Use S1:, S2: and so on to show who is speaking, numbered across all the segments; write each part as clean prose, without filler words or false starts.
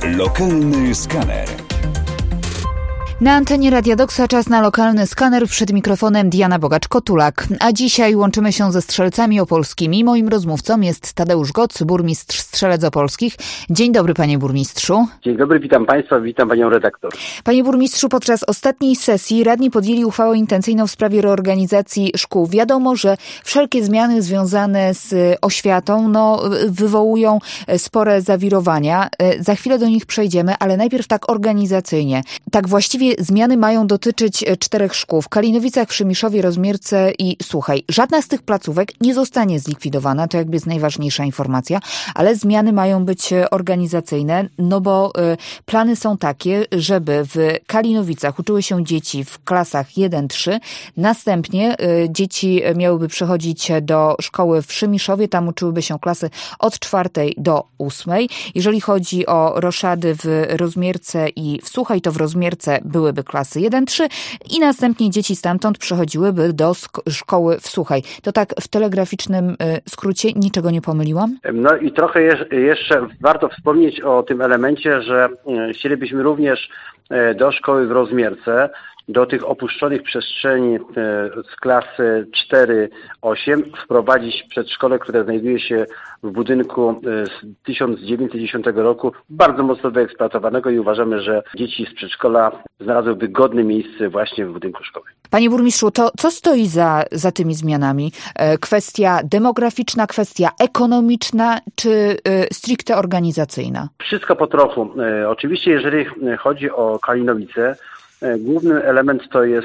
S1: Lokalny skaner.
S2: Na antenie Radia Doksa czas na lokalny skaner. Przed mikrofonem Diana Bogacz-Kotulak. A dzisiaj łączymy się ze strzelcami opolskimi. Moim rozmówcą jest Tadeusz Goc, burmistrz Strzelec Opolskich. Dzień dobry, panie burmistrzu.
S3: Dzień dobry, witam państwa, witam panią redaktor.
S2: Panie burmistrzu, podczas ostatniej sesji radni podjęli uchwałę intencyjną w sprawie reorganizacji szkół. Wiadomo, że wszelkie zmiany związane z oświatą wywołują spore zawirowania. Za chwilę do nich przejdziemy, ale najpierw tak organizacyjnie. Tak właściwie zmiany mają dotyczyć 4 szkół. W Kalinowicach, w Szymiszowie, Rozmierce i Suchej. Żadna z tych placówek nie zostanie zlikwidowana, to jakby jest najważniejsza informacja, ale zmiany mają być organizacyjne, bo plany są takie, żeby w Kalinowicach uczyły się dzieci w klasach 1-3, następnie dzieci miałyby przechodzić do szkoły w Szymiszowie, tam uczyłyby się klasy od 4 do 8. Jeżeli chodzi o roszady w Rozmierce i w Suchej, to w Rozmierce byłyby klasy 1-3 i następnie dzieci stamtąd przechodziłyby do szkoły w Suchej. To tak w telegraficznym skrócie, niczego nie pomyliłam?
S3: No i trochę jeszcze warto wspomnieć o tym elemencie, że chcielibyśmy również do szkoły w Rozmierce, do tych opuszczonych przestrzeni z klasy 4-8 wprowadzić przedszkole, które znajduje się w budynku z 1910 roku, bardzo mocno wyeksploatowanego i uważamy, że dzieci z przedszkola znalazły wygodne miejsce właśnie w budynku szkoły.
S2: Panie burmistrzu, to co stoi za tymi zmianami? Kwestia demograficzna, kwestia ekonomiczna czy stricte organizacyjna?
S3: Wszystko po trochu. Oczywiście jeżeli chodzi o Kalinowice, główny element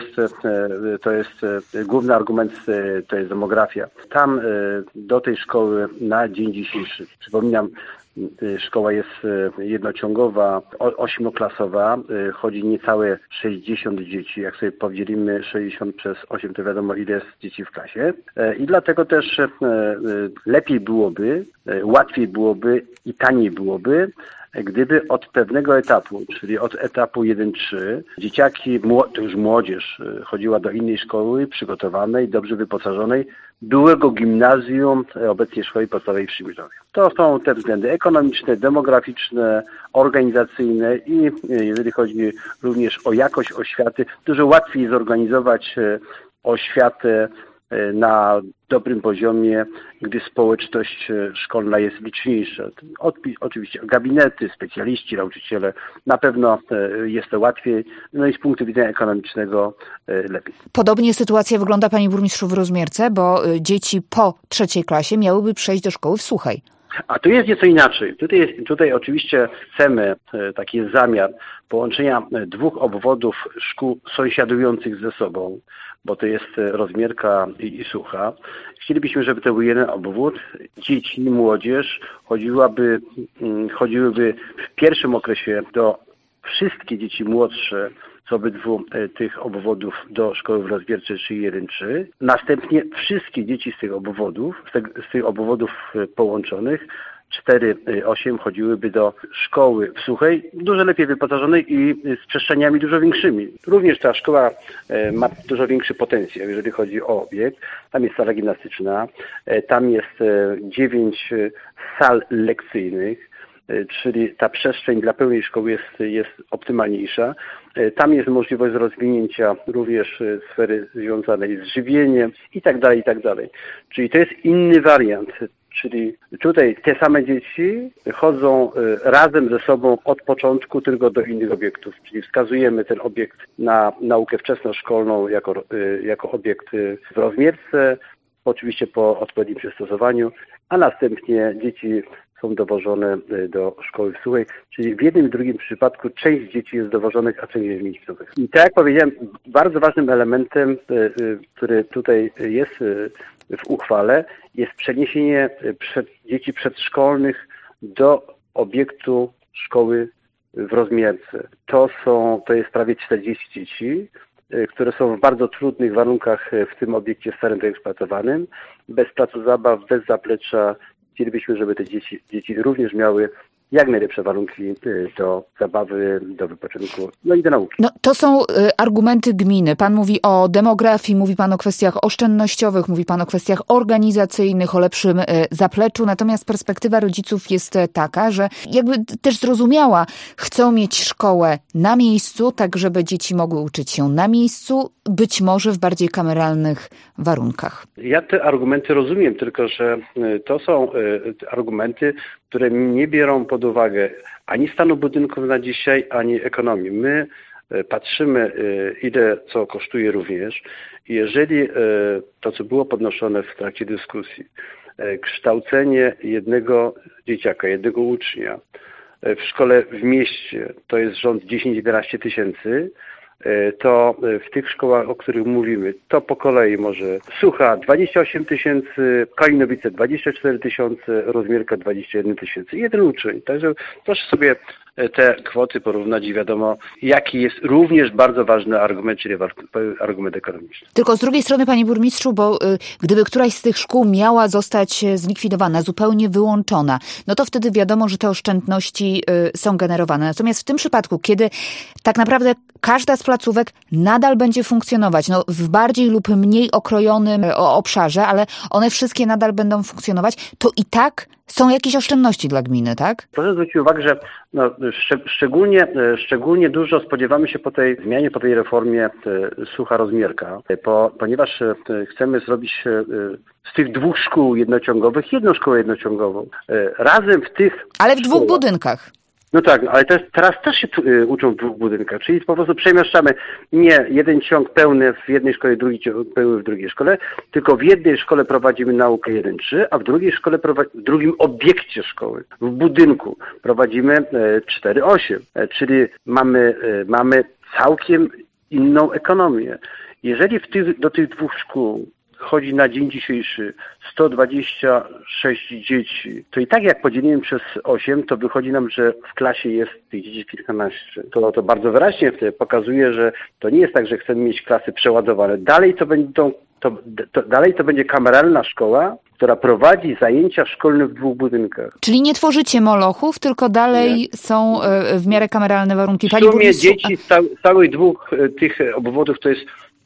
S3: główny argument to jest demografia. Tam do tej szkoły na dzień dzisiejszy, przypominam, szkoła jest jednociągowa, 8-klasowa, chodzi niecałe 60 dzieci. Jak sobie podzielimy 60 przez 8, to wiadomo, ile jest dzieci w klasie. I dlatego też lepiej byłoby, łatwiej byłoby i taniej byłoby, gdyby od pewnego etapu, czyli od etapu 1-3, dzieciaki, to już młodzież, chodziła do innej szkoły, przygotowanej, dobrze wyposażonej, byłego gimnazjum, obecnie szkoły podstawowej w Szymiszowie. To są te względy ekonomiczne, demograficzne, organizacyjne i jeżeli chodzi również o jakość oświaty, dużo łatwiej zorganizować oświatę na dobrym poziomie, gdy społeczność szkolna jest liczniejsza. Oczywiście gabinety, specjaliści, nauczyciele, na pewno jest to łatwiej, no i z punktu widzenia ekonomicznego lepiej.
S2: Podobnie sytuacja wygląda, panie burmistrzu, w Rozmierce, bo dzieci po 3. klasie miałyby przejść do szkoły w Suchej.
S3: A tu jest nieco inaczej. Tutaj oczywiście chcemy, taki jest zamiar, połączenia 2 obwodów szkół sąsiadujących ze sobą, bo to jest Rozmierka i Sucha. Chcielibyśmy, żeby to był jeden obwód. Dzieci, młodzież chodziłyby w pierwszym okresie wszystkie dzieci młodsze z obydwu tych obwodów do szkoły w Rozmierce, czyli 1-3. Następnie wszystkie dzieci z tych obwodów połączonych 4-8 chodziłyby do szkoły w Suchej, dużo lepiej wyposażonej i z przestrzeniami dużo większymi. Również ta szkoła ma dużo większy potencjał, jeżeli chodzi o obiekt. Tam jest sala gimnastyczna, tam jest 9 sal lekcyjnych, czyli ta przestrzeń dla pełnej szkoły jest optymalniejsza. Tam jest możliwość rozwinięcia również sfery związanej z żywieniem i tak dalej, i tak dalej. Czyli to jest inny wariant. Czyli tutaj te same dzieci chodzą razem ze sobą od początku tylko do innych obiektów. Czyli wskazujemy ten obiekt na naukę wczesnoszkolną jako obiekt w Rozmierce, oczywiście po odpowiednim przystosowaniu, a następnie dzieci są dowożone do szkoły w Suchej, czyli w jednym i drugim przypadku część dzieci jest dowożonych, a część jest miejscowych. I tak jak powiedziałem, bardzo ważnym elementem, który tutaj jest w uchwale, jest przeniesienie dzieci przedszkolnych do obiektu szkoły w Rozmierce. To jest prawie 40 dzieci, które są w bardzo trudnych warunkach w tym obiekcie starym wyeksploatowanym, bez placu zabaw, bez zaplecza. Chcielibyśmy, żeby te dzieci również miały jak najlepsze warunki do zabawy, do wypoczynku, no i do nauki.
S2: No, to są argumenty gminy. Pan mówi o demografii, mówi pan o kwestiach oszczędnościowych, mówi pan o kwestiach organizacyjnych, o lepszym zapleczu, natomiast perspektywa rodziców jest taka, że jakby też zrozumiała, chcą mieć szkołę na miejscu, tak żeby dzieci mogły uczyć się na miejscu, być może w bardziej kameralnych warunkach.
S3: Ja te argumenty rozumiem, tylko że to są argumenty, które nie biorą pod uwagę ani stanu budynków na dzisiaj, ani ekonomii. My patrzymy, ile co kosztuje również. Jeżeli to, co było podnoszone w trakcie dyskusji, kształcenie jednego dzieciaka, jednego ucznia w szkole w mieście, to jest rząd 10-11 tysięcy, to w tych szkołach, o których mówimy, to po kolei może Sucha 28 tysięcy, Kalinowice 24 tysiące, Rozmierka 21 tysięcy. Jeden uczeń. Także proszę sobie te kwoty porównać i wiadomo, jaki jest również bardzo ważny argument, czyli argument ekonomiczny.
S2: Tylko z drugiej strony, panie burmistrzu, bo gdyby któraś z tych szkół miała zostać zlikwidowana, zupełnie wyłączona, no to wtedy wiadomo, że te oszczędności są generowane. Natomiast w tym przypadku, kiedy tak naprawdę każda z placówek nadal będzie funkcjonować, no w bardziej lub mniej okrojonym obszarze, ale one wszystkie nadal będą funkcjonować, to i tak są jakieś oszczędności dla gminy, tak?
S3: Proszę zwrócić uwagę, że szczególnie dużo spodziewamy się po tej zmianie, po tej reformie Sucha Rozmierka, ponieważ chcemy zrobić z tych dwóch szkół jednociągowych jedną szkołę jednociągową. Razem w tych
S2: Ale w dwóch
S3: szkołach.
S2: budynkach.
S3: No tak, ale teraz też się uczą w dwóch budynkach, czyli po prostu przemieszczamy nie jeden ciąg pełny w jednej szkole, drugi ciąg pełny w drugiej szkole, tylko w jednej szkole prowadzimy naukę 1-3, a w drugiej szkole, w drugim obiekcie szkoły, w budynku prowadzimy 4-8, czyli mamy całkiem inną ekonomię. Jeżeli do tych dwóch szkół chodzi na dzień dzisiejszy 126 dzieci, to i tak jak podzielimy przez 8, to wychodzi nam, że w klasie jest tych dzieci kilkanaście. To bardzo wyraźnie pokazuje, że to nie jest tak, że chcemy mieć klasy przeładowane. Dalej to będzie kameralna szkoła, która prowadzi zajęcia szkolne w dwóch budynkach.
S2: Czyli nie tworzycie molochów, tylko dalej są w miarę kameralne warunki.
S3: W sumie dzieci z całych dwóch tych obwodów to jest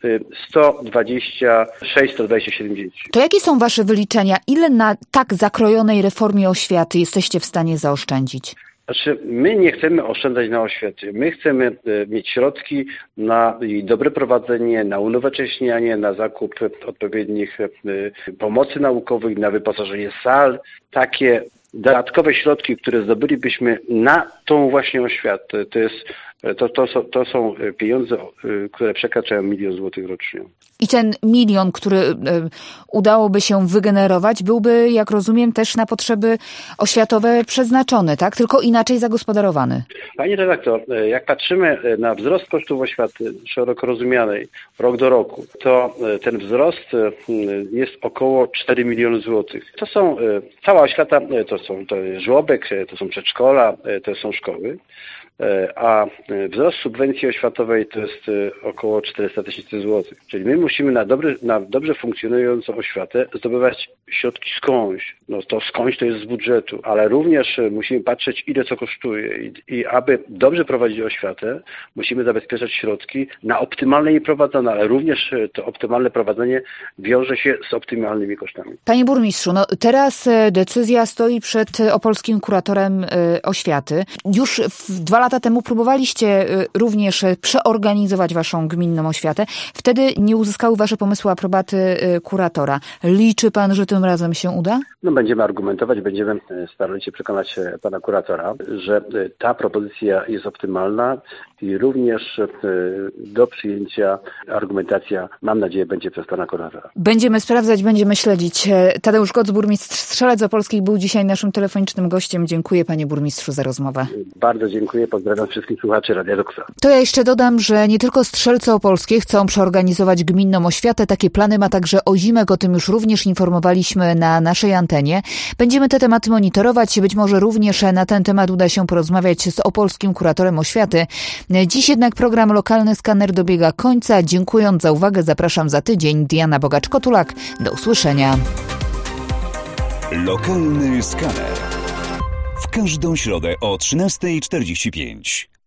S3: 127 dzieci.
S2: To jakie są wasze wyliczenia? Ile na tak zakrojonej reformie oświaty jesteście w stanie zaoszczędzić?
S3: Znaczy, my nie chcemy oszczędzać na oświacie. My chcemy mieć środki na jej dobre prowadzenie, na unowocześnianie, na zakup odpowiednich pomocy naukowych, na wyposażenie sal. Takie dodatkowe środki, które zdobylibyśmy na tą właśnie oświatę, to są pieniądze, które przekraczają 1 000 000 złotych rocznie.
S2: I ten 1 000 000, który udałoby się wygenerować, byłby, jak rozumiem, też na potrzeby oświatowe przeznaczony, tak? Tylko inaczej zagospodarowany.
S3: Pani redaktor, jak patrzymy na wzrost kosztów oświaty szeroko rozumianej rok do roku, to ten wzrost jest około 4 miliony złotych. To są cała oświata, to jest żłobek, to są przedszkola, to są szkoły. A wzrost subwencji oświatowej to jest około 400 tysięcy złotych. Czyli my musimy na dobrze funkcjonującą oświatę zdobywać środki skądś. No to skądś to jest z budżetu, ale również musimy patrzeć, ile co kosztuje. I aby dobrze prowadzić oświatę, musimy zabezpieczać środki na optymalne jej prowadzenie, ale również to optymalne prowadzenie wiąże się z optymalnymi kosztami.
S2: Panie burmistrzu, no teraz decyzja stoi przed opolskim kuratorem oświaty. Już 2 lata temu próbowaliście również przeorganizować waszą gminną oświatę. Wtedy nie uzyskały wasze pomysły aprobaty kuratora. Liczy pan, że tym razem się uda?
S3: No będziemy argumentować, będziemy starali się przekonać pana kuratora, że ta propozycja jest optymalna i również do przyjęcia argumentacja, mam nadzieję, będzie przez pana kuratora.
S2: Będziemy sprawdzać, będziemy śledzić. Tadeusz Goc, burmistrz Strzelec Opolskich, był dzisiaj naszym telefonicznym gościem. Dziękuję panie burmistrzu za rozmowę.
S3: Bardzo dziękuję, pozdrawiam wszystkich słuchaczy Radia Luxa.
S2: To ja jeszcze dodam, że nie tylko Strzelce Opolskie chcą przeorganizować gminną oświatę, takie plany ma także Ozimek, o tym już również informowaliśmy na naszej antenie. Będziemy te tematy monitorować, być może również na ten temat uda się porozmawiać z opolskim kuratorem oświaty. Dziś jednak program Lokalny Skaner dobiega końca. Dziękując za uwagę, zapraszam za tydzień. Diana Bogacz-Kotulak. Do usłyszenia.
S1: Lokalny Skaner. Każdą środę o 13:45.